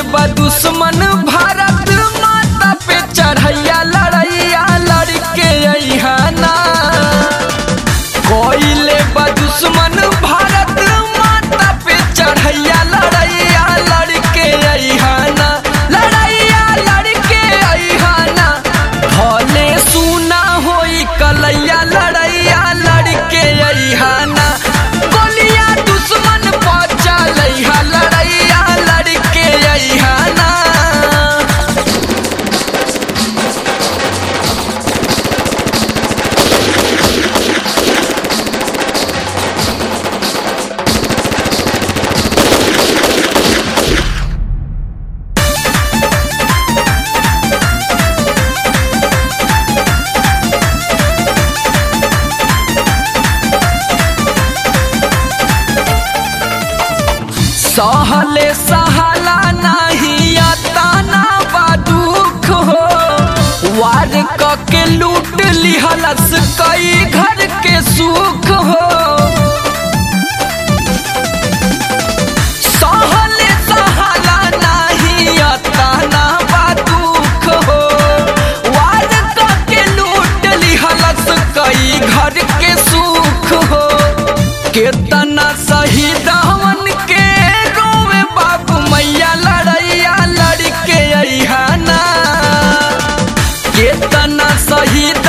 बा दुश्मन भारत माता पे चढ़ैया लड़ैया लड़के अइहाना। कोइले बा दुश्मन भारत माता पे चढ़ैया लड़ैया लड़के अइहाना, लड़ैया लड़के अइहाना। भले सुना होई कलैया लड़ैया लड़के अइहाना। गोलिया दुश्मन पचा लैहा लड़ैया लड़के अइहाना। सहले सहाला नहीं ताना बा दुख हो, वार के लूट लिहलस कई घर के सुख हो। सहले सहाला नहीं ताना बा दुख हो, वार के लूट लिहलस कई घर के सुख हो। केतना शहीद हमन के रोवे बाबू मैया लड़ैया लड़के अइहाना। केतना शहीद